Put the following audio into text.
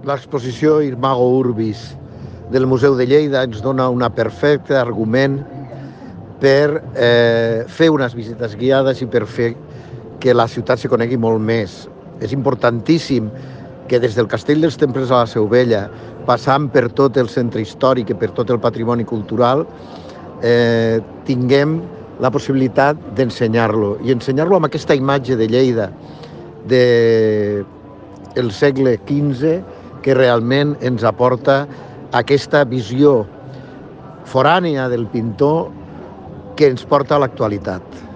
L'exposició Imago Urbis del Museu de Lleida ens dona un perfecte argument per fer unes visites guiades i per fer que la ciutat se conegui molt més. És importantíssim que des del Castell dels Temples a la Seu Vella, passant per tot el centre històric i per tot el patrimoni cultural, tinguem la possibilitat d'ensenyar-lo. I ensenyar-lo amb aquesta imatge de Lleida del segle XV que realment ens aporta aquesta visió forània del pintor que ens porta a l'actualitat.